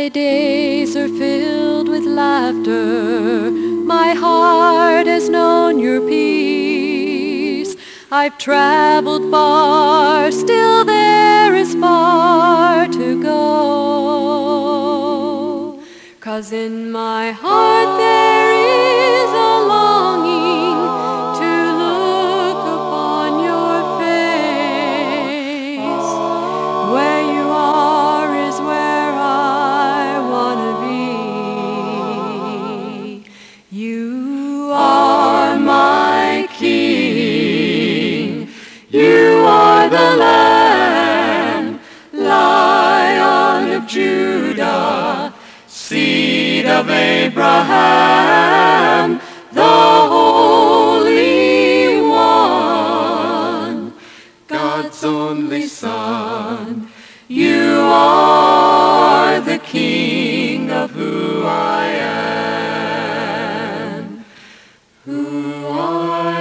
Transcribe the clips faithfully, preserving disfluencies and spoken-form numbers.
My days are filled with laughter. My heart has known your peace. I've traveled far, still there is far to go. 'Cause in my heart there is a longing to look upon your face. Where you are is where I want to be. You are my King. You are the Lamb, Lion of Judah, seed of Abraham, the Holy One, God's only Son. You are the King of who I am, who I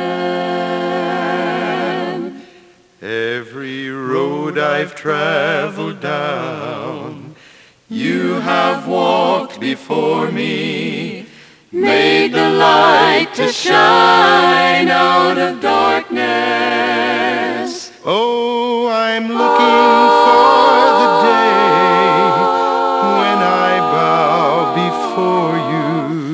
am. Every road I've traveled down, you have walked before me, made the light to shine out of darkness. Oh, I'm looking for the day when I bow before you,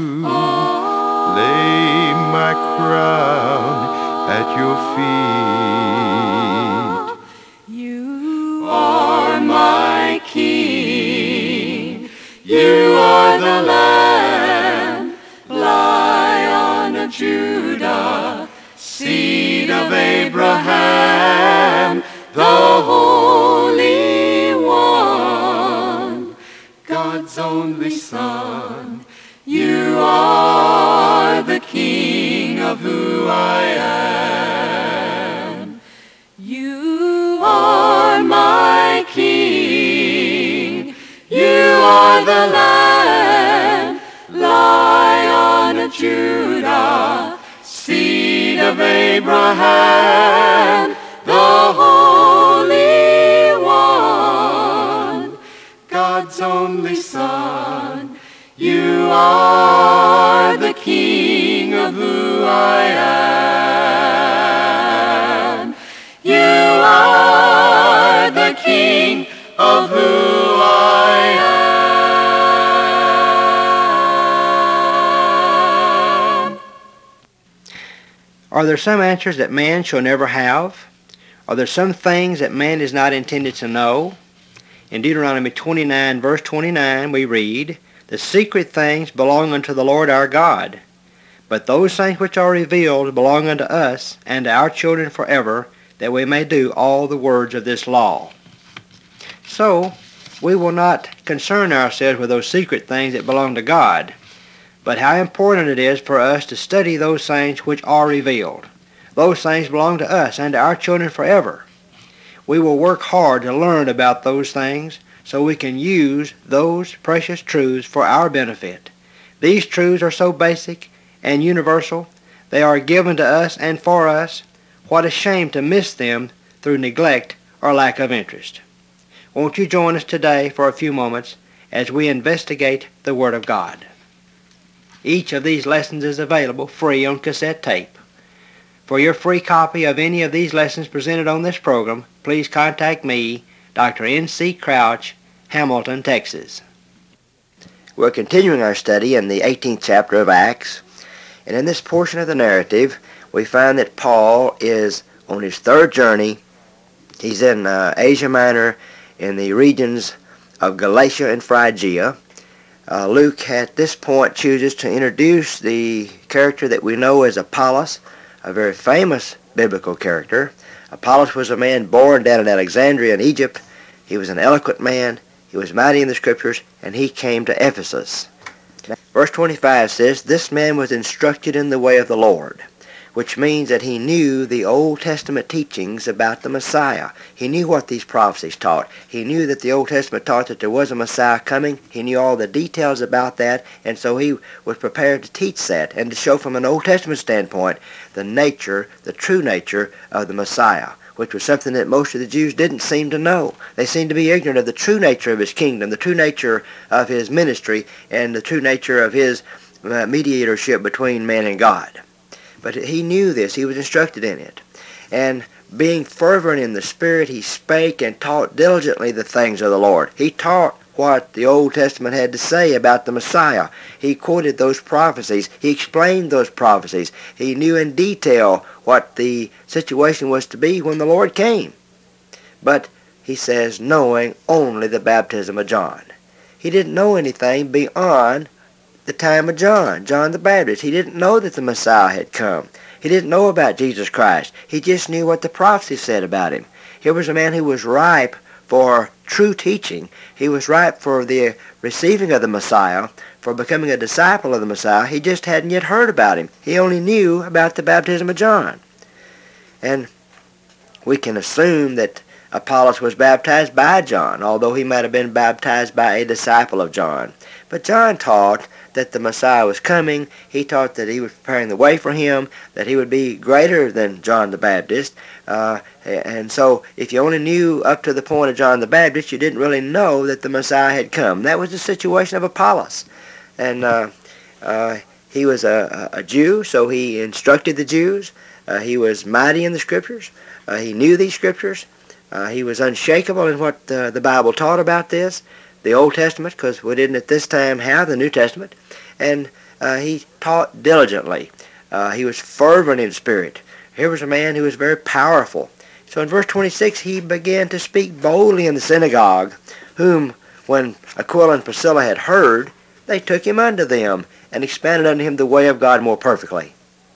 lay my crown at your feet. You are my King. You are the Lamb, Lion of Judah, seed of Abraham, the Holy One, God's only Son. You are the King of who I am. You are my King. You are the Lamb, Lion of Judah, seed of Abraham, the Holy One, God's only Son. You are the King of who I am. You are the King of who I am. Are there some answers that man shall never have? Are there some things that man is not intended to know? In Deuteronomy twenty-nine, verse twenty-nine, we read, "The secret things belong unto the Lord our God, but those things which are revealed belong unto us and to our children forever, that we may do all the words of this law." So, we will not concern ourselves with those secret things that belong to God, but how important it is for us to study those things which are revealed. Those things belong to us and to our children forever. We will work hard to learn about those things so we can use those precious truths for our benefit. These truths are so basic and universal, they are given to us and for us. What a shame to miss them through neglect or lack of interest. Won't you join us today for a few moments as we investigate the Word of God? Each of these lessons is available free on cassette tape. For your free copy of any of these lessons presented on this program, please contact me, Doctor N C Crouch, Hamilton, Texas. We're continuing our study in the eighteenth chapter of Acts, and in this portion of the narrative, we find that Paul is on his third journey. He's in uh, Asia Minor, in the regions of Galatia and Phrygia. Uh, Luke at this point chooses to introduce the character that we know as Apollos, a very famous biblical character. Apollos was a man born down in Alexandria in Egypt. He was an eloquent man. He was mighty in the Scriptures, and he came to Ephesus. Verse twenty-five says, "This man was instructed in the way of the Lord," which means that he knew the Old Testament teachings about the Messiah. He knew what these prophecies taught. He knew that the Old Testament taught that there was a Messiah coming. He knew all the details about that, and so he was prepared to teach that and to show from an Old Testament standpoint the nature, the true nature of the Messiah. which was something that most of the Jews didn't seem to know. They seemed to be ignorant of the true nature of his kingdom, the true nature of his ministry, and the true nature of his uh, mediatorship between man and God. But he knew this. He was instructed in it. And being fervent in the Spirit, he spake and taught diligently the things of the Lord. He taught what the Old Testament had to say about the Messiah. He quoted those prophecies. He explained those prophecies. He knew in detail what the situation was to be when the Lord came. But he says, knowing only the baptism of John. He didn't know anything beyond the time of John, John the Baptist. He didn't know that the Messiah had come. He didn't know about Jesus Christ. He just knew what the prophecy said about him. Here was a man who was ripe for true teaching. He was ripe for the receiving of the Messiah, for becoming a disciple of the Messiah. He just hadn't yet heard about him. He only knew about the baptism of John. And we can assume that Apollos was baptized by John, although he might have been baptized by a disciple of John. But John taught that the Messiah was coming. He taught that he was preparing the way for him, that he would be greater than John the Baptist. Uh, and so if you only knew up to the point of John the Baptist, you didn't really know that the Messiah had come. That was the situation of Apollos. And uh, uh, he was a, a Jew, so he instructed the Jews. Uh, he was mighty in the Scriptures. Uh, he knew these Scriptures. Uh, he was unshakable in what uh, the Bible taught about this, the Old Testament, because we didn't at this time have the New Testament. And uh, he taught diligently. Uh, he was fervent in spirit. Here was a man who was very powerful. So in verse twenty-six, he began to speak boldly in the synagogue, whom, when Aquila and Priscilla had heard, they took him unto them, and expounded unto him the way of God more perfectly.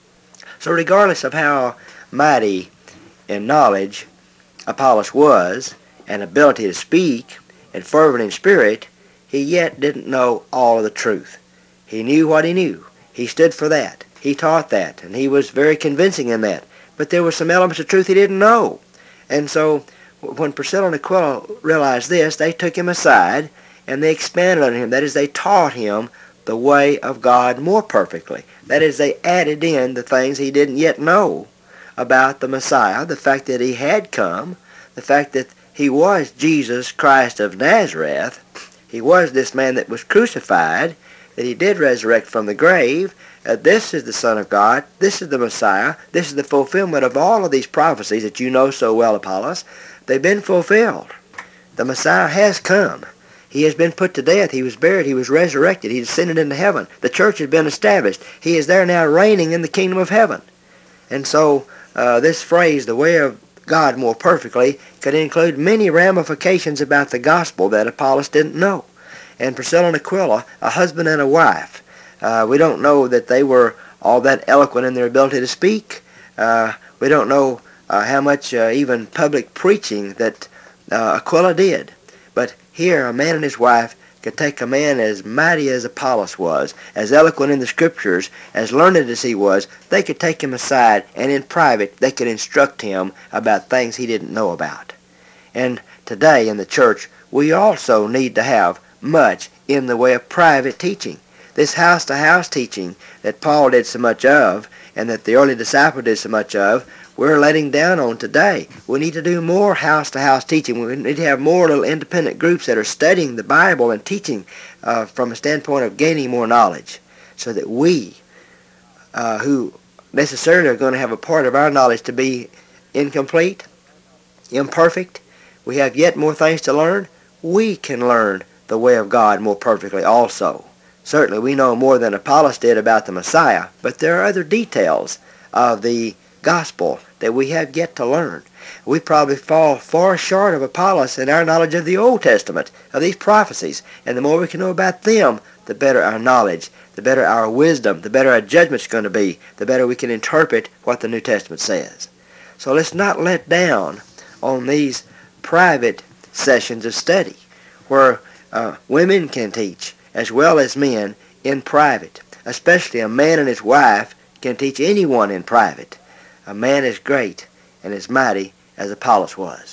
So regardless of how mighty in knowledge Apollos was, and ability to speak, and fervent in spirit, he yet didn't know all of the truth. He knew what he knew. He stood for that. He taught that, and he was very convincing in that. But there were some elements of truth he didn't know. And so when Priscilla and Aquila realized this, they took him aside, and they expanded on him. That is, they taught him the way of God more perfectly. That is, they added in the things he didn't yet know about the Messiah, the fact that he had come, the fact that he was Jesus Christ of Nazareth. He was this man that was crucified, that he did resurrect from the grave. Uh, this is the Son of God. This is the Messiah. This is the fulfillment of all of these prophecies that you know so well, Apollos. They've been fulfilled. The Messiah has come. He has been put to death. He was buried. He was resurrected. He ascended into heaven. The church has been established. He is there now reigning in the kingdom of heaven. And so uh, this phrase, the way of God more perfectly, could include many ramifications about the gospel that Apollos didn't know. And Priscilla and Aquila, a husband and a wife, uh, we don't know that they were all that eloquent in their ability to speak. Uh, we don't know uh, how much uh, even public preaching that uh, Aquila did. But here, a man and his wife could take a man as mighty as Apollos was, as eloquent in the Scriptures, as learned as he was. They could take him aside, and in private, they could instruct him about things he didn't know about. And today in the church, we also need to have much in the way of private teaching. This house-to-house teaching that Paul did so much of, and that the early disciples did so much of, we're letting down on today. We need to do more house-to-house teaching. We need to have more little independent groups that are studying the Bible and teaching uh, from a standpoint of gaining more knowledge, so that we, uh, who necessarily are going to have a part of our knowledge to be incomplete, imperfect, we have yet more things to learn, we can learn the way of God more perfectly also. Certainly we know more than Apollos did about the Messiah, but there are other details of the gospel that we have yet to learn. We probably fall far short of Apollos in our knowledge of the Old Testament, of these prophecies, and the more we can know about them, the better our knowledge, the better our wisdom, the better our judgment's going to be, the better we can interpret what the New Testament says. So let's not let down on these private sessions of study where uh, women can teach as well as men in private. Especially a man and his wife can teach anyone in private. A man as great and as mighty as Apollos was.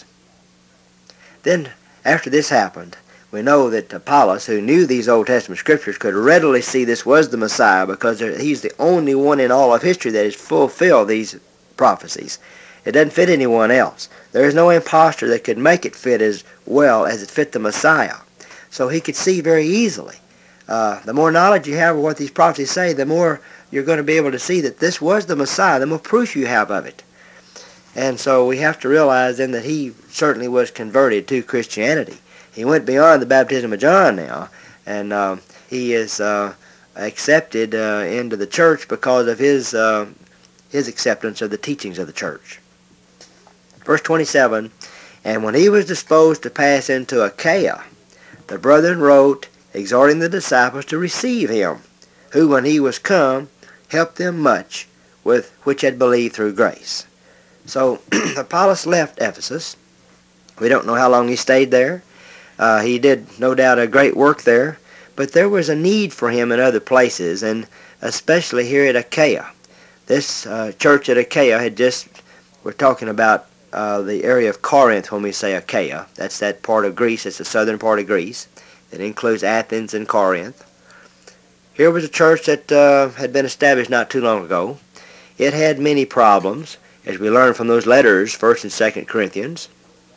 Then, after this happened, we know that Apollos, who knew these Old Testament Scriptures, could readily see this was the Messiah because he's the only one in all of history that has fulfilled these prophecies. It doesn't fit anyone else. There is no impostor that could make it fit as well as it fit the Messiah. So he could see very easily. Uh, the more knowledge you have of what these prophecies say, the more you're going to be able to see that this was the Messiah, the more proof you have of it. And so we have to realize then that he certainly was converted to Christianity. He went beyond the baptism of John now, and uh, he is uh, accepted uh, into the church because of his uh, his acceptance of the teachings of the church. Verse twenty-seven, and when he was disposed to pass into Achaia, the brethren wrote, exhorting the disciples to receive him, who when he was come helped them much, with which had believed through grace. So Apollos left Ephesus. We don't know how long he stayed there. Uh, he did no doubt a great work there, but there was a need for him in other places, and especially here at Achaia. This uh, church at Achaia had just, we're talking about uh, the area of Corinth when we say Achaia. That's that part of Greece, it's the southern part of Greece. It includes Athens and Corinth. Here was a church that uh, had been established not too long ago. It had many problems, as we learn from those letters, First and Second Corinthians.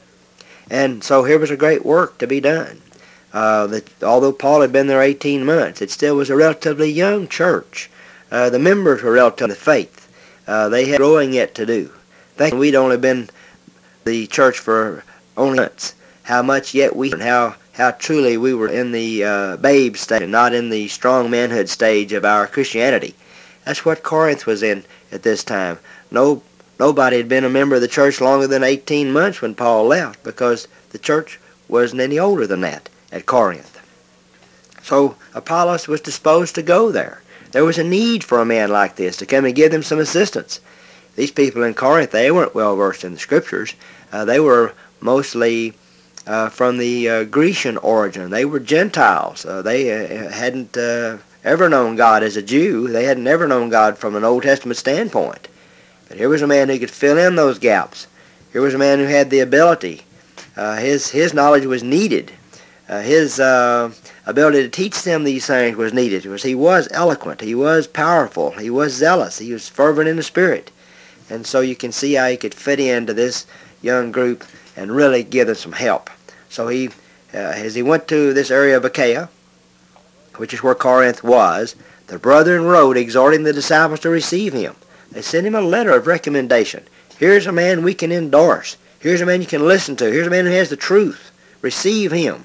And so here was a great work to be done. Uh, that although Paul had been there eighteen months, it still was a relatively young church. Uh, the members were relative to the faith. Uh, they had growing yet to do. Thinking we'd only been the church for only months, how much yet we and how how truly we were in the uh, babe stage and not in the strong manhood stage of our Christianity. That's what Corinth was in at this time. No, nobody had been a member of the church longer than eighteen months when Paul left, because the church wasn't any older than that at Corinth. So Apollos was disposed to go there. There was a need for a man like this to come and give them some assistance. These people in Corinth, they weren't well versed in the scriptures. Uh, they were mostly uh, from the uh, Grecian origin. They were Gentiles. Uh, they uh, hadn't uh, ever known God as a Jew. They hadn't ever known God from an Old Testament standpoint. But here was a man who could fill in those gaps. Here was a man who had the ability. Uh, his his knowledge was needed. Uh, his uh, ability to teach them these things was needed. Because he was eloquent. He was powerful. He was zealous. He was fervent in the spirit. And so you can see how he could fit into this young group and really give them some help. So he, uh, as he went to this area of Achaia, which is where Corinth was, the brethren wrote exhorting the disciples to receive him. They sent him a letter of recommendation. Here's a man we can endorse. Here's a man you can listen to. Here's a man who has the truth. Receive him.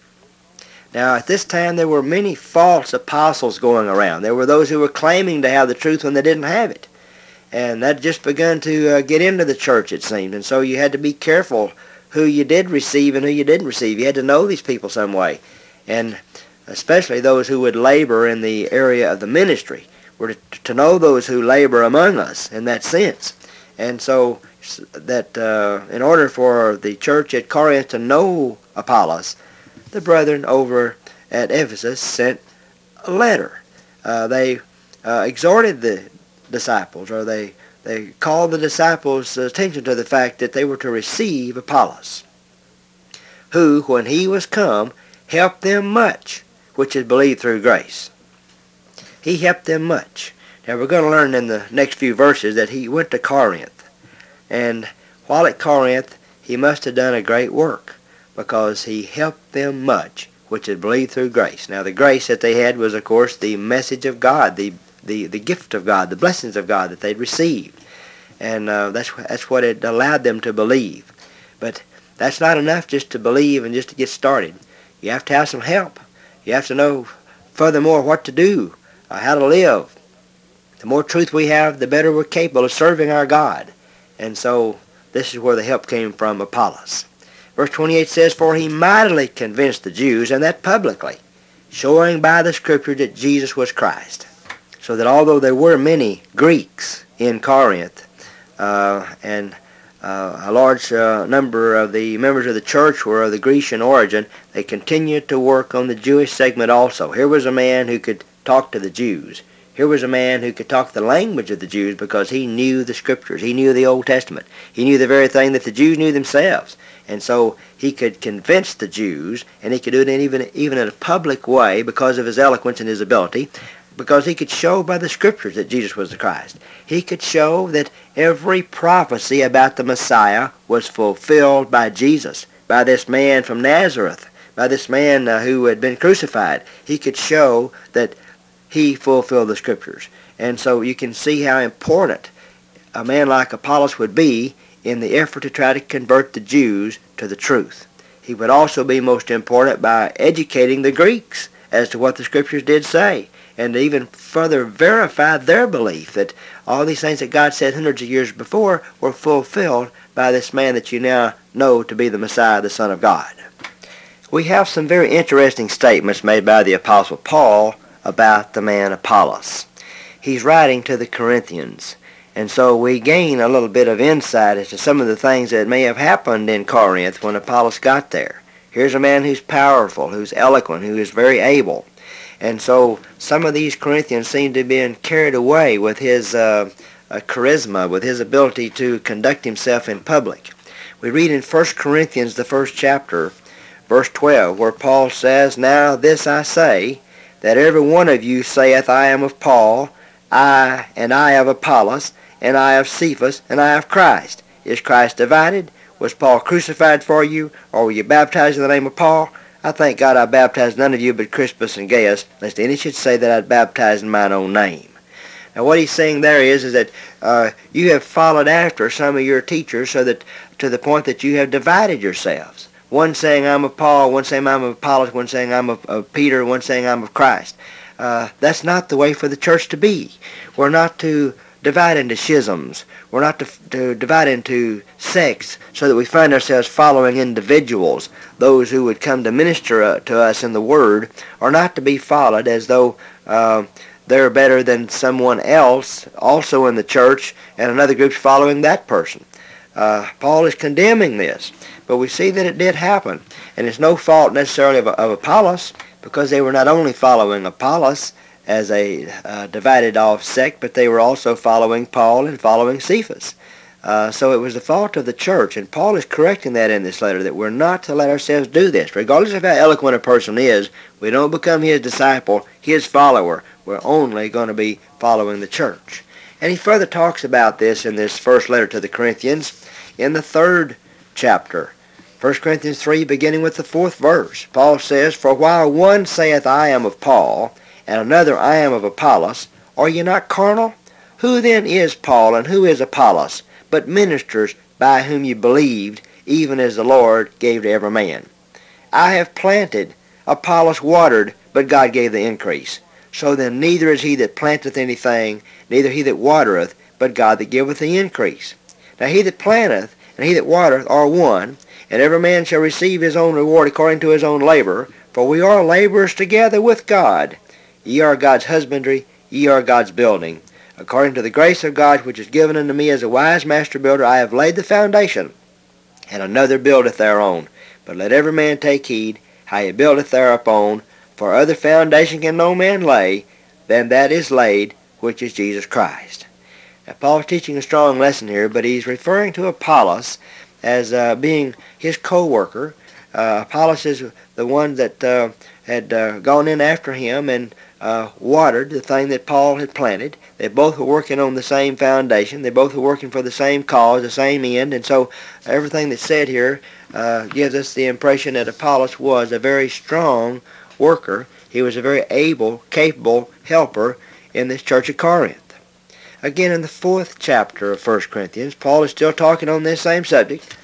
Now, at this time, there were many false apostles going around. There were those who were claiming to have the truth when they didn't have it. And that just begun to uh, get into the church, it seemed. And so you had to be careful who you did receive and who you didn't receive. You had to know these people some way. And especially those who would labor in the area of the ministry, were to, to know those who labor among us in that sense. And so that uh, in order for the church at Corinth to know Apollos, the brethren over at Ephesus sent a letter. Uh, they uh, exhorted the disciples, or they, they called the disciples' attention to the fact that they were to receive Apollos, who, when he was come, helped them much, which is believed through grace. He helped them much. Now we're going to learn in the next few verses that he went to Corinth. And while at Corinth, he must have done a great work, because he helped them much, which is believed through grace. Now the grace that they had was, of course, the message of God, the the, the gift of God, the blessings of God that they'd received. And uh, that's, that's what it allowed them to believe. But that's not enough just to believe and just to get started. You have to have some help. You have to know, furthermore, what to do, uh, how to live. The more truth we have, the better we're capable of serving our God. And so this is where the help came from Apollos. Verse twenty-eight says, for he mightily convinced the Jews, and that publicly, showing by the Scripture that Jesus was Christ. So that although there were many Greeks in Corinth, uh, and uh, a large uh, number of the members of the church were of the Grecian origin, they continued to work on the Jewish segment also. Here was a man who could talk to the Jews. Here was a man who could talk the language of the Jews because he knew the Scriptures. He knew the Old Testament. He knew the very thing that the Jews knew themselves. And so he could convince the Jews, and he could do it in even, even in a public way because of his eloquence and his ability, because he could show by the Scriptures that Jesus was the Christ. He could show that every prophecy about the Messiah was fulfilled by Jesus, by this man from Nazareth, by this man uh, who had been crucified. He could show that he fulfilled the Scriptures. And so you can see how important a man like Apollos would be in the effort to try to convert the Jews to the truth. He would also be most important by educating the Greeks as to what the Scriptures did say, and to even further verify their belief that all these things that God said hundreds of years before were fulfilled by this man that you now know to be the Messiah, the Son of God. We have some very interesting statements made by the Apostle Paul about the man Apollos. He's writing to the Corinthians, and so we gain a little bit of insight as to some of the things that may have happened in Corinth when Apollos got there. Here's a man who's powerful, who's eloquent, who is very able. And so some of these Corinthians seem to have been carried away with his uh, uh, charisma, with his ability to conduct himself in public. We read in First Corinthians, the first chapter, verse twelve, where Paul says, "Now this I say, that every one of you saith, I am of Paul, I and I of Apollos, and I of Cephas, and I of Christ. Is Christ divided? Was Paul crucified for you, or were you baptized in the name of Paul? I thank God I baptized none of you but Crispus and Gaius, lest any should say that I'd baptized in mine own name." Now what he's saying there is, is that uh, you have followed after some of your teachers so that to the point that you have divided yourselves. One saying I'm of Paul, one saying I'm of Apollos, one saying I'm of, of Peter, one saying I'm of Christ. Uh, that's not the way for the church to be. We're not to divide into schisms. We're not to, to divide into sects so that we find ourselves following individuals. Those who would come to minister uh, to us in the Word are not to be followed as though uh, they're better than someone else also in the church and another group's following that person. Uh, Paul is condemning this, but we see that it did happen. And it's no fault necessarily of, of Apollos, because they were not only following Apollos as a uh, divided off sect, but they were also following Paul and following Cephas. Uh, so it was the fault of the church, and Paul is correcting that in this letter, that we're not to let ourselves do this. Regardless of how eloquent a person is, we don't become his disciple, his follower. We're only going to be following the church. And he further talks about this in this first letter to the Corinthians in the third chapter. First Corinthians three, beginning with the fourth verse. Paul says, "For while one saith, I am of Paul, and another, I am of Apollos, are ye not carnal? Who then is Paul, and who is Apollos, but ministers by whom ye believed, even as the Lord gave to every man? I have planted, Apollos watered, but God gave the increase. So then neither is he that planteth anything, neither he that watereth, but God that giveth the increase. Now he that planteth, and he that watereth are one, and every man shall receive his own reward according to his own labor, for we are laborers together with God. Ye are God's husbandry, ye are God's building. According to the grace of God which is given unto me as a wise master builder, I have laid the foundation, and another buildeth thereon. But let every man take heed how he buildeth thereupon, for other foundation can no man lay than that is laid, which is Jesus Christ." Now Paul's teaching a strong lesson here, but he's referring to Apollos as uh, being his co-worker. Uh, Apollos is the one that uh, had uh, gone in after him and uh, watered the thing that Paul had planted. They both were working on the same foundation. They both were working for the same cause, the same end. And so everything that's said here uh, gives us the impression that Apollos was a very strong worker. He was a very able, capable helper in this church of Corinth. Again, in the fourth chapter of First Corinthians, Paul is still talking on this same subject.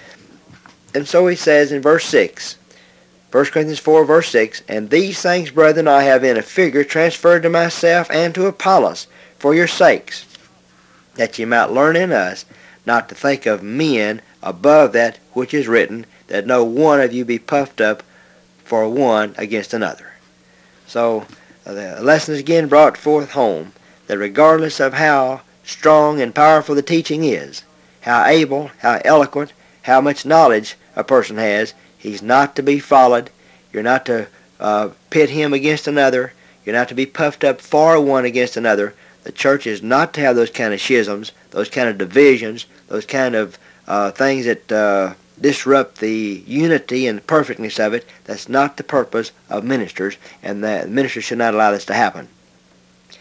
And so he says in verse six, First Corinthians four, verse six, "And these things, brethren, I have in a figure transferred to myself and to Apollos for your sakes, that ye might learn in us not to think of men above that which is written, that no one of you be puffed up for one against another." So uh, the lesson is again brought forth home that regardless of how strong and powerful the teaching is, how able, how eloquent, how much knowledge a person has, he's not to be followed. You're not to uh, pit him against another. You're not to be puffed up for one against another. The church is not to have those kind of schisms, those kind of divisions, those kind of uh, things that uh, disrupt the unity and perfectness of it. That's not the purpose of ministers, and the ministers should not allow this to happen.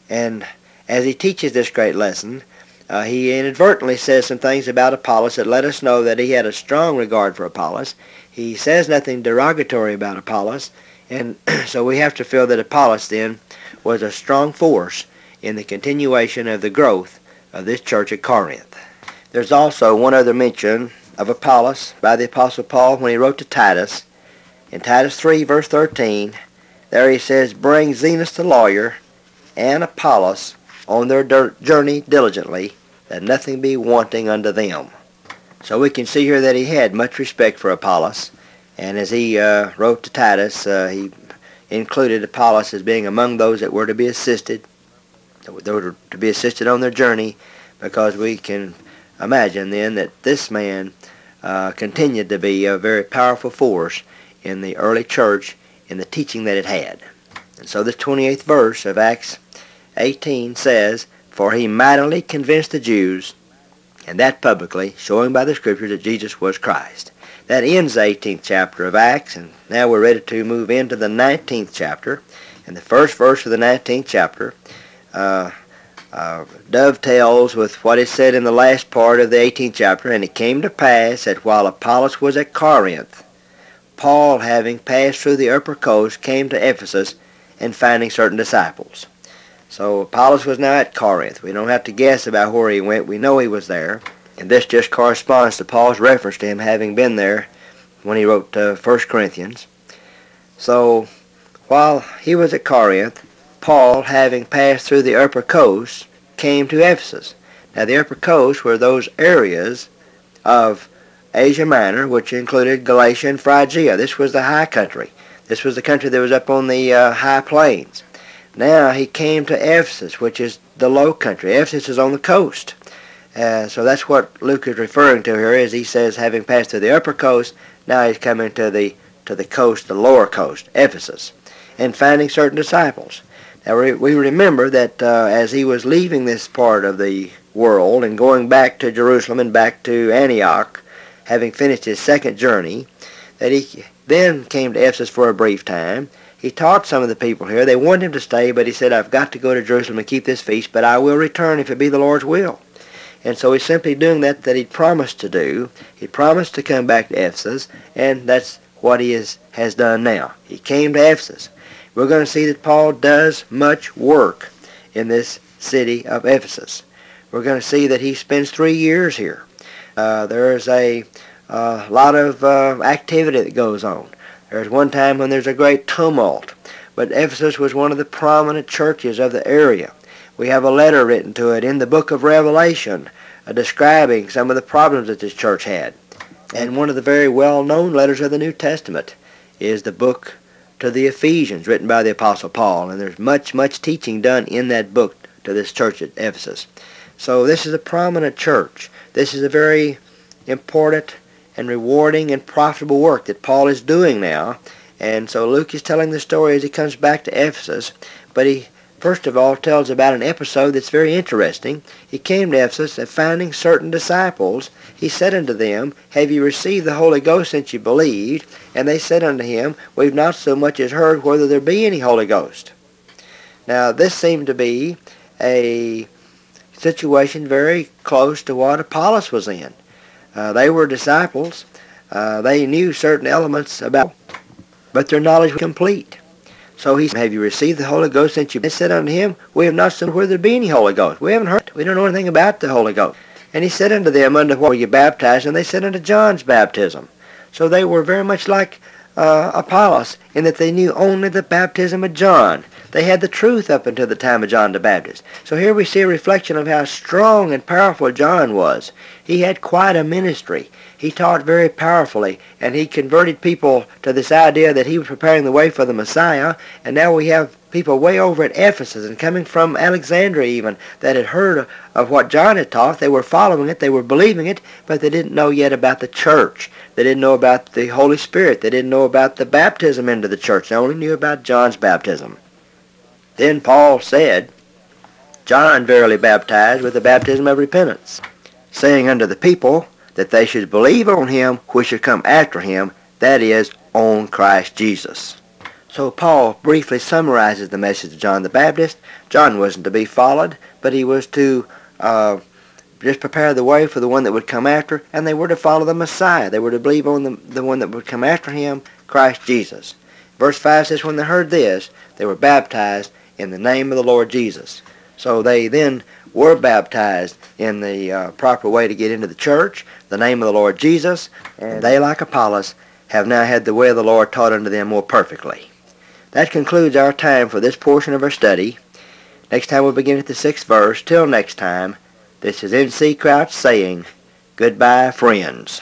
And as he teaches this great lesson, uh, he inadvertently says some things about Apollos that let us know that he had a strong regard for Apollos. He says nothing derogatory about Apollos, and so we have to feel that Apollos then was a strong force in the continuation of the growth of this church at Corinth. There's also one other mention of Apollos by the Apostle Paul when he wrote to Titus. In Titus three, verse thirteen, there he says, "Bring Zenas the lawyer and Apollos on their journey diligently, that nothing be wanting unto them." So we can see here that he had much respect for Apollos, and as he uh, wrote to Titus, uh, he included Apollos as being among those that were to be assisted, that were to be assisted on their journey, because we can imagine then that this man uh, continued to be a very powerful force in the early church in the teaching that it had. And so this twenty-eighth verse of Acts eighteen says, "For he mightily convinced the Jews, and that publicly, showing by the Scriptures that Jesus was Christ." That ends the eighteenth chapter of Acts, and now we're ready to move into the nineteenth chapter. And the first verse of the nineteenth chapter uh, uh, dovetails with what is said in the last part of the eighteenth chapter. "And it came to pass that while Apollos was at Corinth, Paul, having passed through the upper coast, came to Ephesus, and finding certain disciples." So Apollos was now at Corinth. We don't have to guess about where he went. We know he was there. And this just corresponds to Paul's reference to him having been there when he wrote uh, First Corinthians. So while he was at Corinth, Paul, having passed through the upper coast, came to Ephesus. Now the upper coast were those areas of Asia Minor, which included Galatia and Phrygia. This was the high country. This was the country that was up on the uh, high plains. Now he came to Ephesus, which is the low country. Ephesus is on the coast. Uh, so that's what Luke is referring to here, as he says, having passed through the upper coast, now he's coming to the to the coast, the lower coast, Ephesus, and finding certain disciples. Now we, we remember that uh, as he was leaving this part of the world and going back to Jerusalem and back to Antioch, having finished his second journey, that he then came to Ephesus for a brief time. He taught some of the people here. They wanted him to stay, but he said, "I've got to go to Jerusalem and keep this feast, but I will return if it be the Lord's will." And so he's simply doing that that he promised to do. He promised to come back to Ephesus, and that's what he is, has done now. He came to Ephesus. We're going to see that Paul does much work in this city of Ephesus. We're going to see that he spends three years here. Uh, there's a uh, lot of uh, activity that goes on. There's one time when there's a great tumult, but Ephesus was one of the prominent churches of the area. We have a letter written to it in the book of Revelation uh, describing some of the problems that this church had. And one of the very well-known letters of the New Testament is the book to the Ephesians, written by the Apostle Paul. And there's much, much teaching done in that book to this church at Ephesus. So this is a prominent church. This is a very important and rewarding and profitable work that Paul is doing now. And so Luke is telling the story as he comes back to Ephesus. But he first of all tells about an episode that's very interesting. He came to Ephesus, and finding certain disciples, he said unto them, "Have ye received the Holy Ghost since ye believed?" And they said unto him, "We've not so much as heard whether there be any Holy Ghost." Now this seemed to be a situation very close to what Apollos was in. Uh, they were disciples. Uh, they knew certain elements about, but their knowledge was complete. So he said, "Have you received the Holy Ghost since you?" They said unto him, "We have not seen whether there be any Holy Ghost." We haven't heard. We don't know anything about the Holy Ghost. And he said unto them, "Unto what were you baptized?" And they said, "Unto John's baptism." So they were very much like uh, Apollos in that they knew only the baptism of John. They had the truth up until the time of John the Baptist. So here we see a reflection of how strong and powerful John was. He had quite a ministry. He taught very powerfully, and he converted people to this idea that he was preparing the way for the Messiah. And now we have people way over at Ephesus and coming from Alexandria even that had heard of what John had taught. They were following it, they were believing it, but they didn't know yet about the church. They didn't know about the Holy Spirit. They didn't know about the baptism into the church. They only knew about John's baptism. Then Paul said, "John verily baptized with the baptism of repentance, saying unto the people that they should believe on him which should come after him, that is, on Christ Jesus." So Paul briefly summarizes the message of John the Baptist. John wasn't to be followed, but he was to uh, just prepare the way for the one that would come after, and they were to follow the Messiah. They were to believe on the, the one that would come after him, Christ Jesus. Verse five says, when they heard this, they were baptized in the name of the Lord Jesus. So they then were baptized in the uh, proper way to get into the church, the name of the Lord Jesus, and they, like Apollos, have now had the way of the Lord taught unto them more perfectly. That concludes our time for this portion of our study. Next time we'll begin at the sixth verse. Till next time, this is N C Crouch saying, goodbye, friends.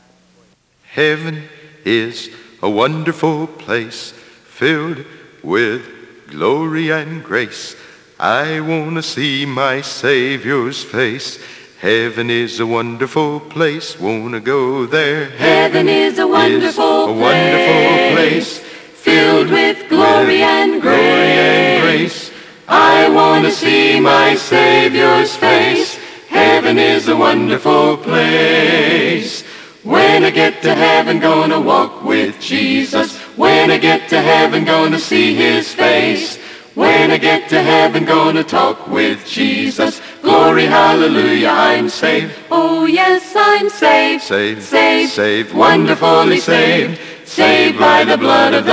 Heaven is a wonderful place filled with glory and grace. I want to see my Savior's face. Heaven is a wonderful place, want to go there. Heaven is a wonderful is a wonderful place filled with glory and glory and grace. I want to see my Savior's face. Heaven is a wonderful place. When I get to heaven, gonna walk with Jesus. When I get to heaven, gonna see his face. When I get to heaven, gonna talk with Jesus. Glory, hallelujah, I'm saved. Oh yes, I'm saved. Saved, saved, saved, wonderfully saved. Saved by the blood of the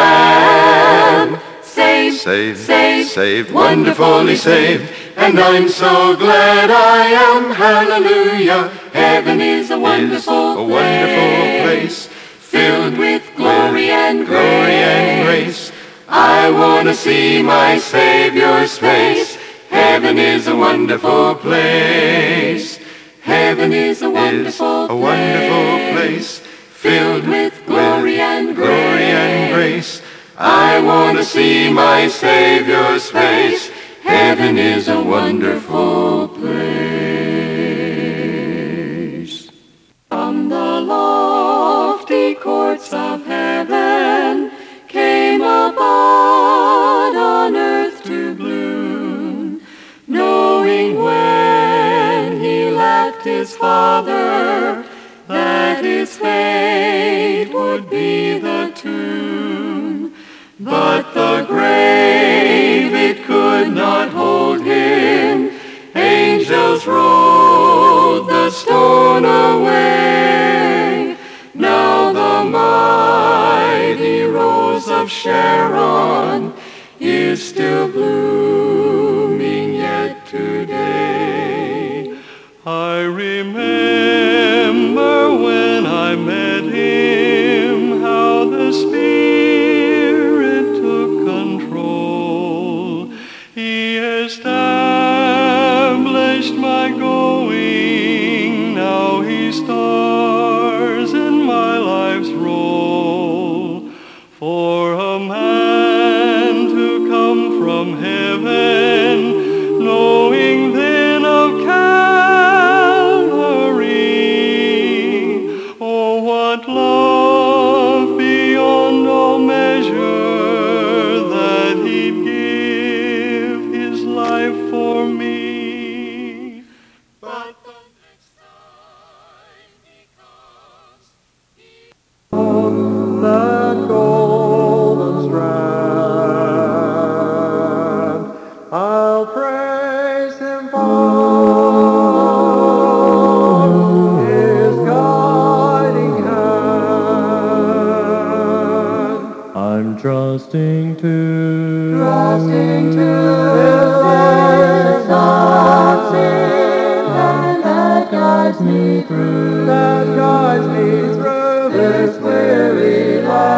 Lamb. Saved, saved, saved, saved, wonderfully saved. And I'm so glad I am, hallelujah. Heaven is a wonderful, a wonderful place filled with glory and grace. glory and grace. I want to see my Savior's face. Heaven is a wonderful place. Heaven is a wonderful, is a wonderful place filled with glory and grace. glory and grace. I want to see my Savior's face. Heaven is a wonderful place. From the lofty courts of heaven came a bud on earth to bloom, knowing when he left his Father that his fate would be the tomb. But the grave, it could not hold him. Angels rolled the stone away. Now the mighty rose of Sharon is still blooming yet today. I remember when I met him, how the Spirit took control. He established my going, now he stars in my life's roll. For a man to come from heaven, knowing then of Calvary, oh, what love beyond all measure, that he'd give his life for me. But the next time he comes, That golden strand, I'll praise him for his guiding hand. I'm trusting to, trusting to his not sin, and that guides me through, that guides me through this weary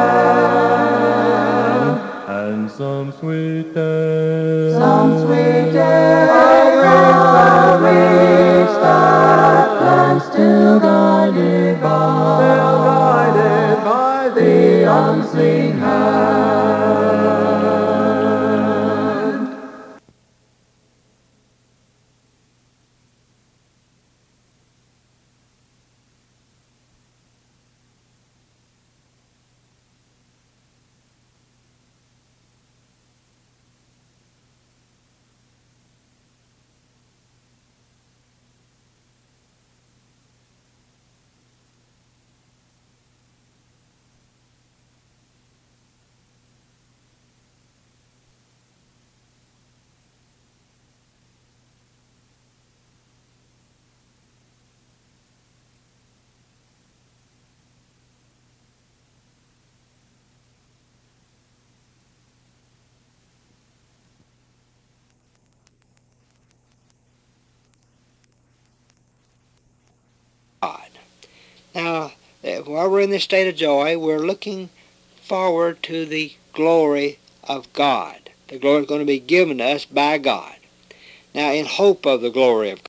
land. and some sweet day, Some sweet day I'll reach that land, still guided by, still guided by the unseen hand. Now, while we're in this state of joy, we're looking forward to the glory of God. The glory is going to be given to us by God. Now, in hope of the glory of God.